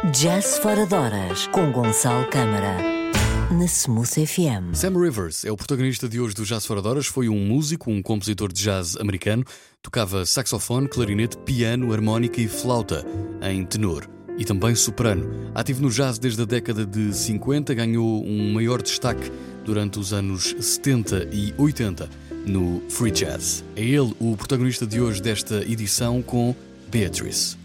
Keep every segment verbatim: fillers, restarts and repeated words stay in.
Jazz Fora de Horas, com Gonçalo Câmara, na Smooth F M. Sam Rivers é o protagonista de hoje do Jazz Fora de Horas. Foi um músico, um compositor de jazz americano. Tocava saxofone, clarinete, piano, harmónica e flauta em tenor e também soprano. Ativo no jazz desde a década de cinquenta, ganhou um maior destaque durante os anos setenta e oitenta no free jazz. É ele o protagonista de hoje desta edição com Beatrice.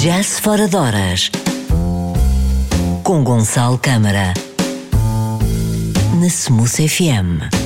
Jazz Fora de Horas com Gonçalo Câmara na Smooth F M.